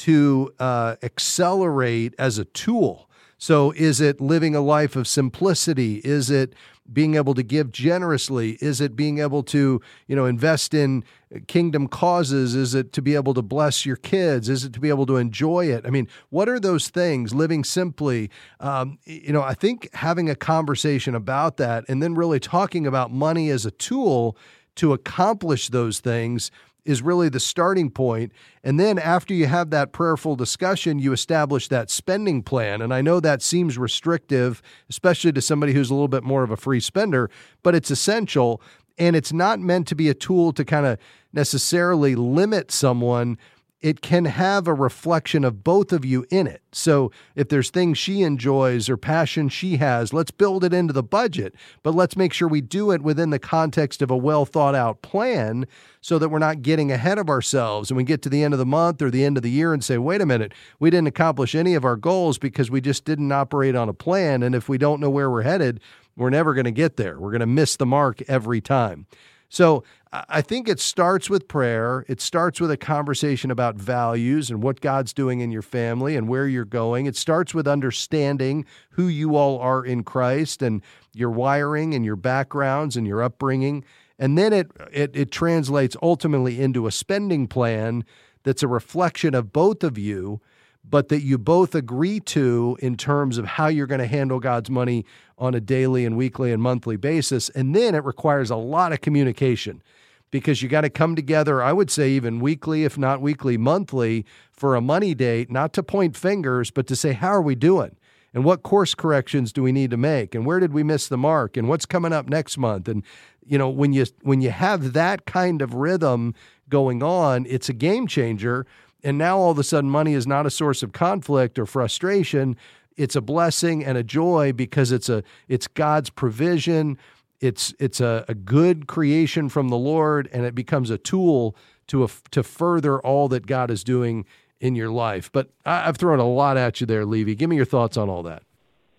to uh, accelerate as a tool? So is it living a life of simplicity? Is it being able to give generously? Is it being able to, you know, invest in kingdom causes? Is it to be able to bless your kids? Is it to be able to enjoy it? I mean, what are those things? Living simply. Um, you know, I think having a conversation about that and then really talking about money as a tool to accomplish those things is really the starting point. And then after you have that prayerful discussion, you establish that spending plan. And I know that seems restrictive, especially to somebody who's a little bit more of a free spender, but it's essential. And it's not meant to be a tool to kind of necessarily limit someone. It can have a reflection of both of you in it. So if there's things she enjoys or passion she has, let's build it into the budget, but let's make sure we do it within the context of a well thought out plan so that we're not getting ahead of ourselves and we get to the end of the month or the end of the year and say, wait a minute, we didn't accomplish any of our goals because we just didn't operate on a plan. And if we don't know where we're headed, we're never going to get there. We're going to miss the mark every time. So I think it starts with prayer. It starts with a conversation about values and what God's doing in your family and where you're going. It starts with understanding who you all are in Christ and your wiring and your backgrounds and your upbringing. And then it it, it translates ultimately into a spending plan that's a reflection of both of you, but that you both agree to in terms of how you're going to handle God's money on a daily and weekly and monthly basis. And then it requires a lot of communication because you got to come together, I would say even weekly, if not weekly, monthly, for a money date, not to point fingers, but to say, how are we doing? And what course corrections do we need to make? And where did we miss the mark? And what's coming up next month? And, you know, when you when you have that kind of rhythm going on, it's a game changer. And now all of a sudden money is not a source of conflict or frustration. It's a blessing and a joy because it's a it's God's provision. It's it's a, a good creation from the Lord, and it becomes a tool to a, to further all that God is doing in your life. But I, I've thrown a lot at you there, Levy. Give me your thoughts on all that.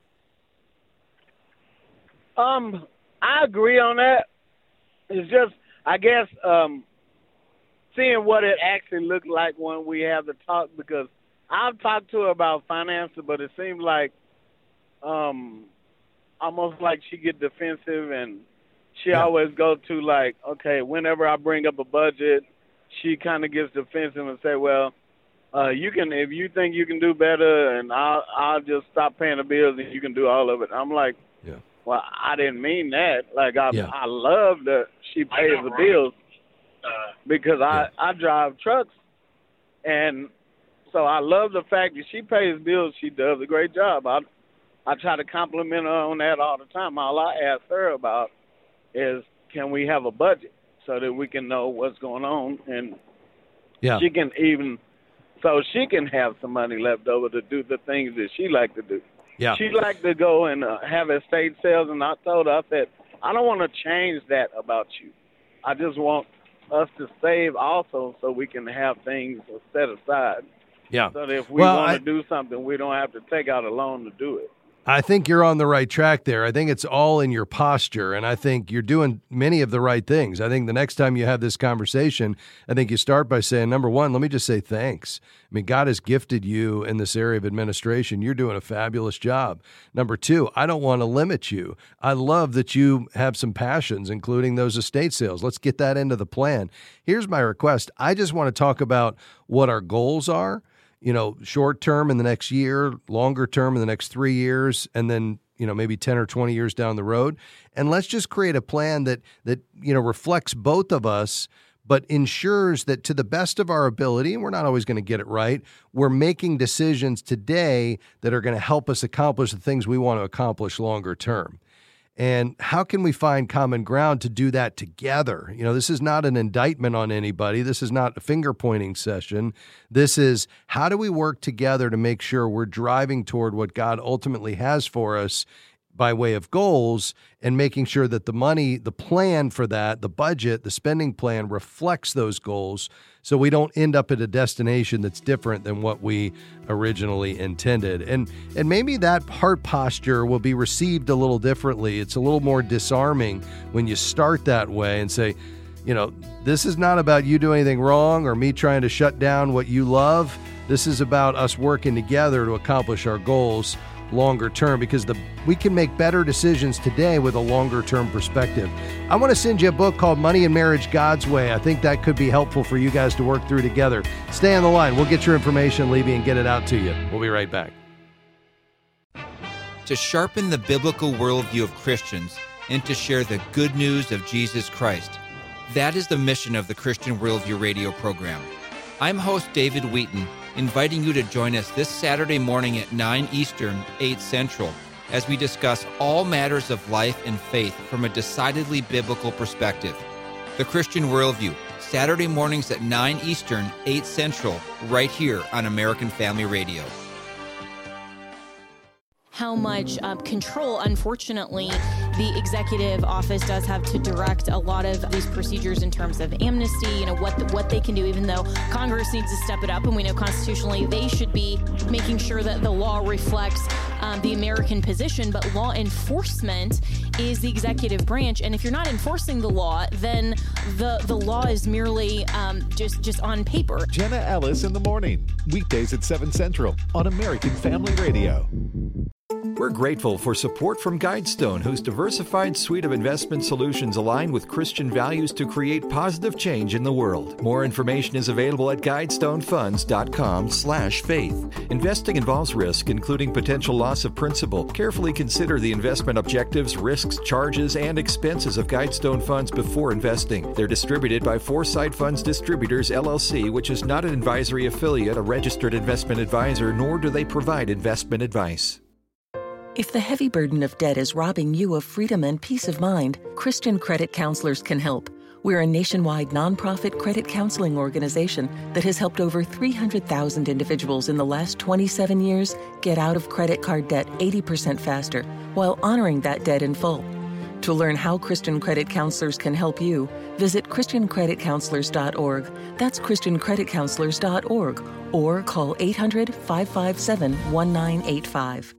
Um, I agree on that. It's just, I guess, um, seeing what it actually looked like when we have the talk, because I've talked to her about finances, but it seems like um, almost like she get defensive, and she yeah. always go to like, okay, whenever I bring up a budget, she kind of gets defensive and say, well, uh, you can, if you think you can do better, and I'll, I'll just stop paying the bills and you can do all of it. I'm like, yeah. well, I didn't mean that. Like, I, yeah. I love that she pays know, the right? bills. Uh, because I, yeah. I drive trucks, and so I love the fact that she pays bills. She does a great job. I I try to compliment her on that all the time. All I ask her about is, can we have a budget so that we can know what's going on, and yeah. she can even, so she can have some money left over to do the things that she like to do. Yeah. She like to go and uh, have estate sales, and I told her, I said, I don't want to change that about you. I just want us to save also so we can have things set aside. Yeah. So that if we well, want I, to do something, we don't have to take out a loan to do it. I think you're on the right track there. I think it's all in your posture, and I think you're doing many of the right things. I think the next time you have this conversation, I think you start by saying, number one, let me just say thanks. I mean, God has gifted you in this area of administration. You're doing a fabulous job. Number two, I don't want to limit you. I love that you have some passions, including those estate sales. Let's get that into the plan. Here's my request. I just want to talk about what our goals are. You know, short term in the next year, longer term in the next three years, and then, you know, maybe ten or twenty years down the road. And let's just create a plan that, that, you know, reflects both of us, but ensures that to the best of our ability, and we're not always going to get it right, we're making decisions today that are going to help us accomplish the things we want to accomplish longer term. And how can we find common ground to do that together? You know, this is not an indictment on anybody. This is not a finger-pointing session. This is, how do we work together to make sure we're driving toward what God ultimately has for us by way of goals, and making sure that the money, the plan for that, the budget, the spending plan reflects those goals, so we don't end up at a destination that's different than what we originally intended. And and maybe that heart posture will be received a little differently. It's a little more disarming when you start that way and say, you know, this is not about you doing anything wrong or me trying to shut down what you love. This is about us working together to accomplish our goals longer term, because the we can make better decisions today with a longer term perspective. I want to send you a book called Money and Marriage God's Way. I think that could be helpful for you guys to work through together. Stay on the line. We'll get your information, Levy, and get it out to you. We'll be right back. To sharpen the biblical worldview of Christians and to share the good news of Jesus Christ. That is the mission of the Christian Worldview radio program. I'm host David Wheaton, inviting you to join us this Saturday morning at nine Eastern, eight Central, as we discuss all matters of life and faith from a decidedly biblical perspective. The Christian Worldview, Saturday mornings at nine Eastern, eight Central, right here on American Family Radio. How much uh, control, unfortunately, the executive office does have to direct a lot of these procedures in terms of amnesty, you know, what the, what they can do, even though Congress needs to step it up. And we know constitutionally they should be making sure that the law reflects um, the American position. But law enforcement is the executive branch. And if you're not enforcing the law, then the, the law is merely um, just, just on paper. Jenna Ellis in the morning, weekdays at seven Central on American Family Radio. We're grateful for support from Guidestone, whose diversified suite of investment solutions align with Christian values to create positive change in the world. More information is available at guidestonefunds.com slash faith. Investing involves risk, including potential loss of principal. Carefully consider the investment objectives, risks, charges, and expenses of Guidestone Funds before investing. They're distributed by Foresight Funds Distributors, L L C, which is not an advisory affiliate, a registered investment advisor, nor do they provide investment advice. If the heavy burden of debt is robbing you of freedom and peace of mind, Christian Credit Counselors can help. We're a nationwide nonprofit credit counseling organization that has helped over three hundred thousand individuals in the last twenty-seven years get out of credit card debt eighty percent faster while honoring that debt in full. To learn how Christian Credit Counselors can help you, visit christian credit counselors dot org. That's christian credit counselors dot org, or call eight hundred, five five seven, one nine eight five.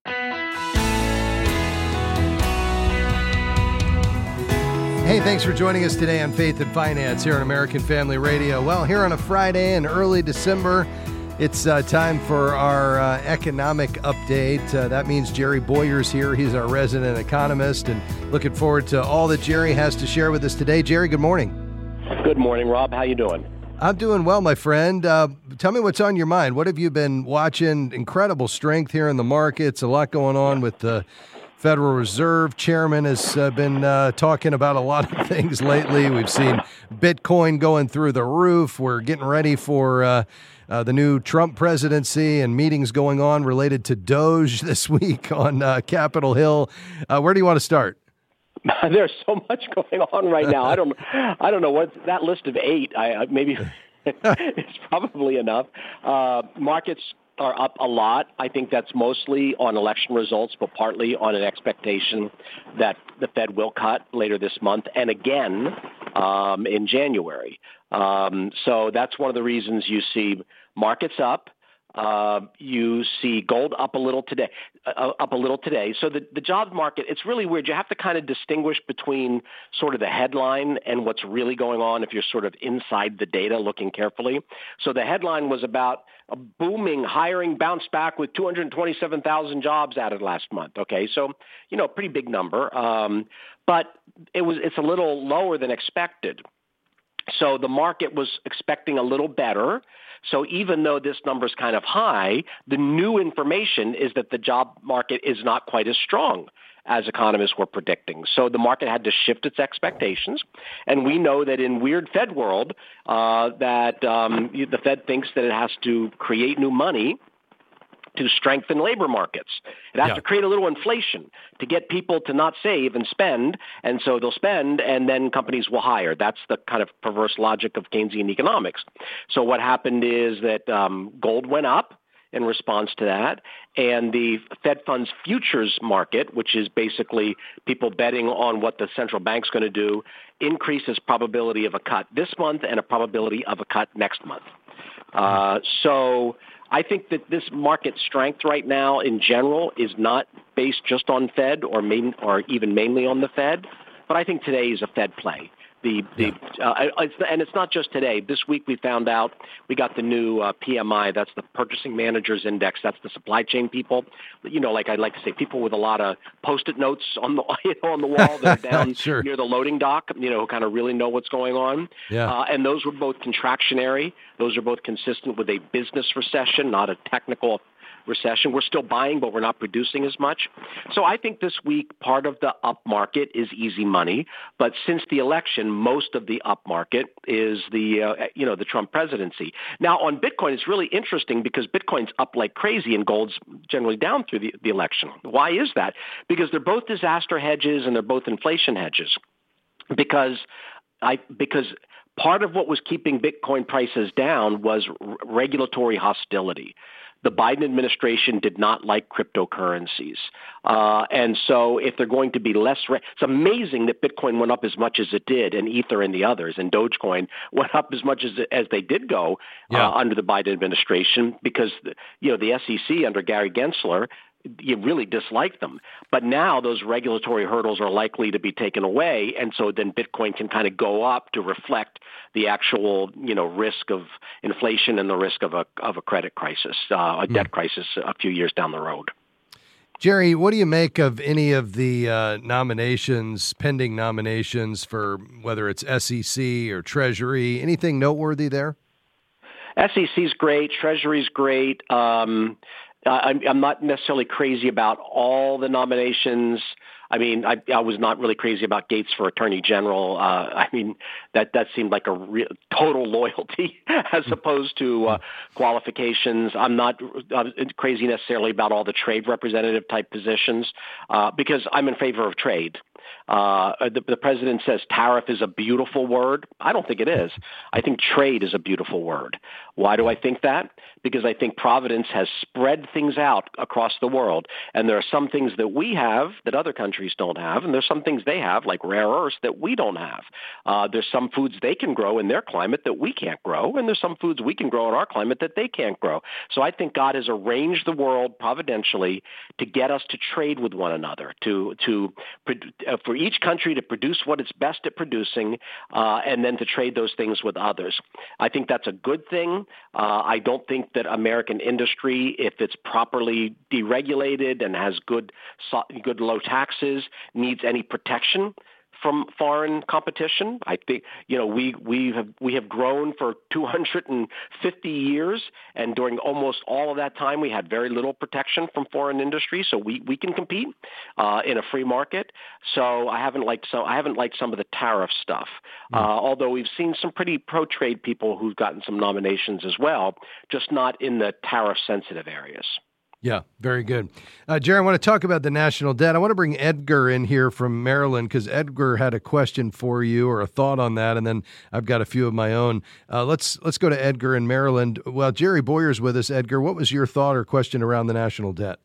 Hey, thanks for joining us today on Faith and Finance here on American Family Radio. Well, here on a Friday in early December, it's uh, time for our uh, economic update. Uh, that means Jerry Boyer's here. He's our resident economist, and looking forward to all that Jerry has to share with us today. Jerry, good morning. Good morning, Rob. How you doing? I'm doing well, my friend. Uh, tell me what's on your mind. What have you been watching? Incredible strength here in the markets. A lot going on with the Federal Reserve Chairman has uh, been uh, talking about a lot of things lately. We've seen Bitcoin going through the roof. We're getting ready for uh, uh, the new Trump presidency and meetings going on related to Doge this week on uh, Capitol Hill. Uh, where do you want to start? There's so much going on right now. I don't, I don't know what that list of eight. I maybe it's probably enough. Uh, markets are up a lot. I think that's mostly on election results, but partly on an expectation that the Fed will cut later this month and again um, in January. Um, so that's one of the reasons you see markets up. Uh, you see gold up a little today, uh, up a little today. So the, the job market, it's really weird. You have to kind of distinguish between sort of the headline and what's really going on if you're sort of inside the data looking carefully. So the headline was about a booming hiring bounce back with two hundred twenty-seven thousand jobs added last month. Okay, so, you know, pretty big number. Um, but it was it's a little lower than expected. So the market was expecting a little better. So even though this number is kind of high, the new information is that the job market is not quite as strong as economists were predicting. So the market had to shift its expectations. And we know that in weird Fed world, uh, that um, the Fed thinks that it has to create new money to strengthen labor markets. It has Yeah. to create a little inflation to get people to not save and spend, and so they'll spend, and then companies will hire. That's the kind of perverse logic of Keynesian economics. So what happened is that um, gold went up in response to that, and the Fed funds futures market, which is basically people betting on what the central bank's going to do, increases probability of a cut this month and a probability of a cut next month. Uh, so I think that this market strength right now in general is not based just on Fed or main, or even mainly on the Fed, but I think today is a Fed play. The, the, uh, it's, and it's not just today. This week we found out we got the new uh, P M I. That's the Purchasing Managers Index. That's the supply chain people. You know, like I'd like to say, people with a lot of Post-it notes on the you know, on the wall that are down Sure. near the loading dock. You know, who kind of really know what's going on. Yeah. Uh, and those were both contractionary. Those are both consistent with a business recession, not a technical recession. We're still buying, but we're not producing as much. So I think this week part of the up market is easy money. But since the election, most of the up market is the uh, you know the Trump presidency. Now on Bitcoin, it's really interesting because Bitcoin's up like crazy and gold's generally down through the, the election. Why is that? Because they're both disaster hedges and they're both inflation hedges. Because I because part of what was keeping Bitcoin prices down was r- regulatory hostility. The Biden administration did not like cryptocurrencies. Uh, and so if they're going to be less re- – it's amazing that Bitcoin went up as much as it did, and Ether and the others, and Dogecoin went up as much as as they did go Yeah. uh, under the Biden administration because, you know, the S E C under Gary Gensler – you really dislike them. But now those regulatory hurdles are likely to be taken away, and so then Bitcoin can kind of go up to reflect the actual, you know, risk of inflation and the risk of a of a credit crisis, uh, a debt crisis a few years down the road. Jerry, what do you make of any of the uh, nominations, pending nominations for whether it's S E C or Treasury? Anything noteworthy there? S E C's great. Treasury's great. Um, I'm, I'm not necessarily crazy about all the nominations. I mean, I, I was not really crazy about Gates for Attorney General. Uh, I mean, that, that seemed like a real, total loyalty as opposed to uh, qualifications. I'm not uh, crazy necessarily about all the trade representative type positions uh, because I'm in favor of trade. Uh, the, the president says tariff is a beautiful word. I don't think it is. I think trade is a beautiful word. Why do I think that? Because I think Providence has spread things out across the world. And there are some things that we have that other countries don't have. And there's some things they have, like rare earths, that we don't have. Uh, there's some foods they can grow in their climate that we can't grow. And there's some foods we can grow in our climate that they can't grow. So I think God has arranged the world providentially to get us to trade with one another, to, to uh, for each country to produce what it's best at producing, uh, and then to trade those things with others. I think that's a good thing. Uh, I don't think that American industry, if it's properly deregulated and has good, good low taxes, needs any protection from foreign competition. I think, you know, we we have we have grown for two hundred fifty years, and during almost all of that time, we had very little protection from foreign industry. So we, we can compete uh, in a free market. So I haven't liked so I haven't liked some of the tariff stuff. Mm. Uh, although we've seen some pretty pro-trade people who've gotten some nominations as well, just not in the tariff-sensitive areas. Yeah, very good. Uh, Jerry, I want to talk about the national debt. I want to bring Edgar in here from Maryland because Edgar had a question for you or a thought on that, and then I've got a few of my own. Uh, let's let's go to Edgar in Maryland. Well, Jerry Boyer's with us. Edgar, what was your thought or question around the national debt?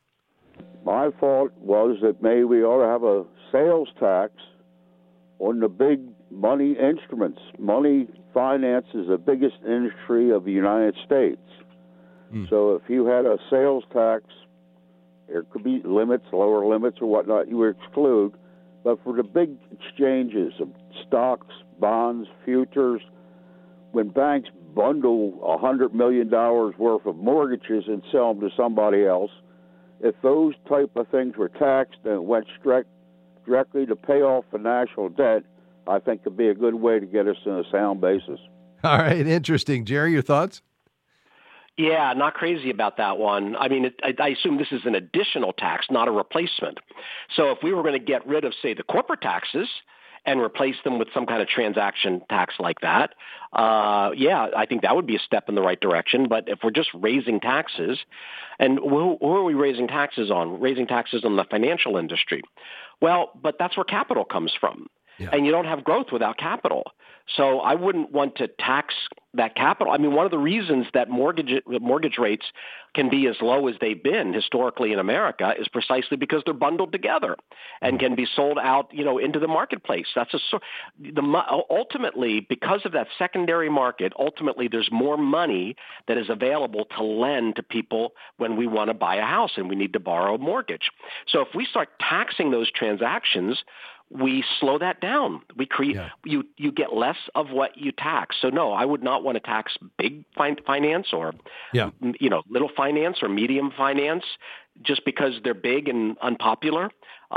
My thought was that maybe we ought to have a sales tax on the big money instruments. Money finance is the biggest industry of the United States. So if you had a sales tax, there could be limits, lower limits or whatnot you would exclude. But for the big exchanges of stocks, bonds, futures, when banks bundle one hundred million dollars worth of mortgages and sell them to somebody else, if those type of things were taxed and went direct, directly to pay off the national debt, I think it would be a good way to get us in a sound basis. All right, interesting. Jerry, your thoughts? Yeah, not crazy about that one. I mean, it, I, I assume this is an additional tax, not a replacement. So if we were going to get rid of, say, the corporate taxes and replace them with some kind of transaction tax like that, uh, yeah, I think that would be a step in the right direction. But if we're just raising taxes, and who, who are we raising taxes on? Raising taxes on the financial industry. Well, but that's where capital comes from. Yeah. And you don't have growth without capital. So I wouldn't want to tax that capital. I mean, one of the reasons that mortgage mortgage rates can be as low as they've been historically in America is precisely because they're bundled together and can be sold out, you know, into the marketplace. That's a the ultimately because of that secondary market. Ultimately, there's more money that is available to lend to people when we want to buy a house and we need to borrow a mortgage. So if we start taxing those transactions, we slow that down. We create yeah. you you get less of what you tax. So no, I would not want to tax big fin- finance or yeah. you know little finance or medium finance just because they're big and unpopular.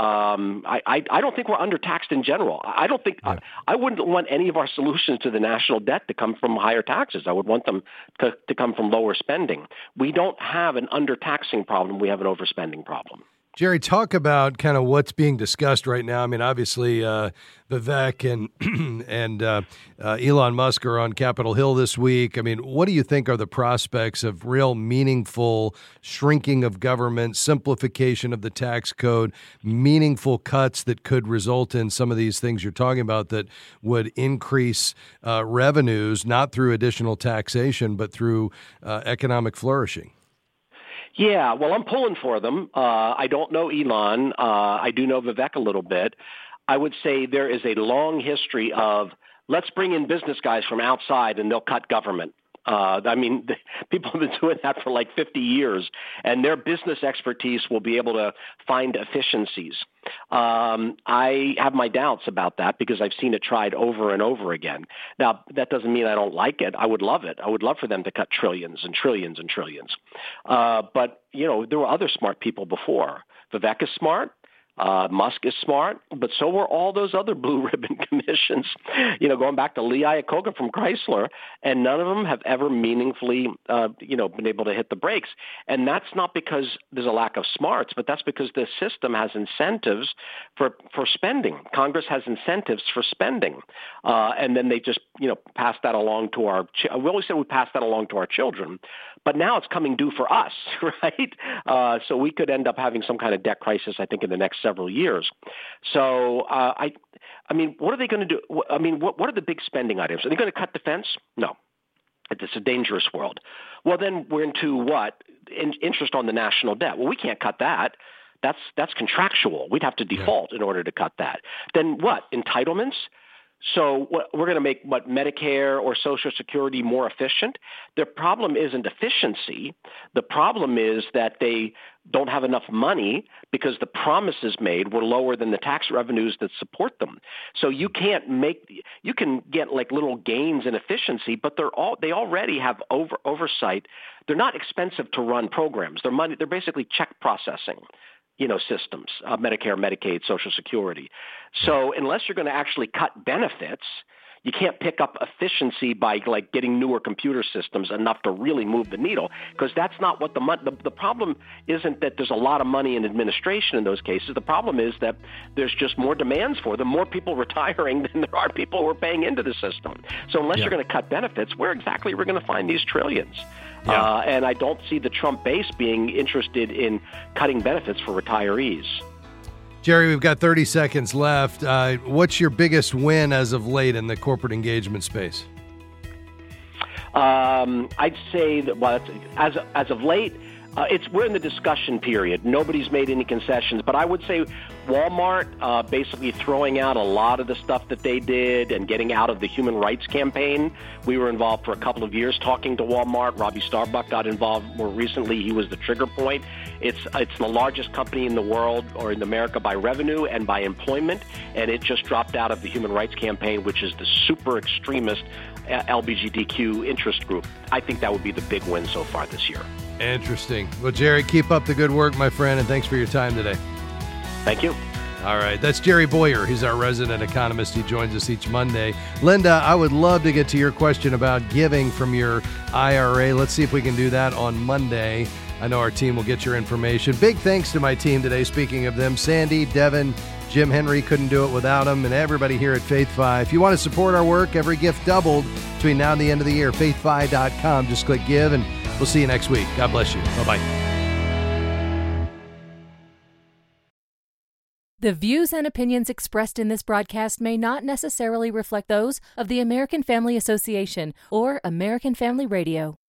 Um, I, I I don't think we're undertaxed in general. I don't think yeah. I, I wouldn't want any of our solutions to the national debt to come from higher taxes. I would want them to, to come from lower spending. We don't have an undertaxing problem. We have an overspending problem. Jerry, talk about kind of what's being discussed right now. I mean, obviously, uh, Vivek and and uh, uh, Elon Musk are on Capitol Hill this week. I mean, what do you think are the prospects of real meaningful shrinking of government, simplification of the tax code, meaningful cuts that could result in some of these things you're talking about that would increase uh, revenues, not through additional taxation, but through uh, economic flourishing? Yeah, well, I'm pulling for them. Uh, I don't know Elon. Uh, I do know Vivek a little bit. I would say there is a long history of let's bring in business guys from outside and they'll cut government. Uh, I mean, the, people have been doing that for like fifty years, and their business expertise will be able to find efficiencies. Um, I have my doubts about that because I've seen it tried over and over again. Now, that doesn't mean I don't like it. I would love it. I would love for them to cut trillions and trillions and trillions. Uh, but, you know, there were other smart people before. Vivek is smart. Uh, Musk is smart, but so were all those other blue ribbon commissions, you know, going back to Lee Iacocca from Chrysler, and none of them have ever meaningfully, uh, you know, been able to hit the brakes. And that's not because there's a lack of smarts, but that's because the system has incentives for, for spending. Congress has incentives for spending. Uh, and then they just, you know, pass that along to our, ch- we always said we pass that along to our children, but now it's coming due for us, right? Uh, so we could end up having some kind of debt crisis, I think, in the next several years. So uh, I, I mean, what are they going to do? I mean, what, what are the big spending items? Are they going to cut defense? No. It's a dangerous world. Well, then we're into what? In, interest on the national debt. Well, we can't cut that. That's that's contractual. We'd have to default yeah. in order to cut that. Then what? Entitlements? So what, we're going to make what Medicare or Social Security more efficient. The problem isn't efficiency. The problem is that they don't have enough money because the promises made were lower than the tax revenues that support them. So you can't make you can get like little gains in efficiency, but they're all they already have over oversight. They're not expensive to run programs. They're money. They're basically check processing. You know, systems, uh, Medicare, Medicaid, Social Security. So unless you're going to actually cut benefits, you can't pick up efficiency by like getting newer computer systems enough to really move the needle, because that's not what the, mon- the the problem isn't that there's a lot of money in administration in those cases. The problem is that there's just more demands for them, more people retiring than there are people who are paying into the system. So unless yeah. you're going to cut benefits, where exactly are we going to find these trillions? Yeah. Uh, and I don't see the Trump base being interested in cutting benefits for retirees. Jerry, we've got thirty seconds left. Uh, what's your biggest win as of late in the corporate engagement space? Um, I'd say that well, as as of late, uh, it's we're in the discussion period. Nobody's made any concessions, but I would say Walmart uh, basically throwing out a lot of the stuff that they did and getting out of the human rights campaign. We were involved for a couple of years talking to Walmart. Robbie Starbuck got involved more recently. He was the trigger point. It's it's the largest company in the world or in America by revenue and by employment, and it just dropped out of the human rights campaign, which is the super extremist L G B T Q interest group. I think that would be the big win so far this year. Interesting. Well, Jerry, keep up the good work, my friend, and thanks for your time today. Thank you. All right. That's Jerry Bowyer. He's our resident economist. He joins us each Monday. Linda, I would love to get to your question about giving from your I R A. Let's see if we can do that on Monday. I know our team will get your information. Big thanks to my team today. Speaking of them, Sandy, Devin, Jim Henry couldn't do it without him, and everybody here at Faith Fi. If you want to support our work, every gift doubled between now and the end of the year. faith fi dot com. Just click give, and we'll see you next week. God bless you. Bye-bye. The views and opinions expressed in this broadcast may not necessarily reflect those of the American Family Association or American Family Radio.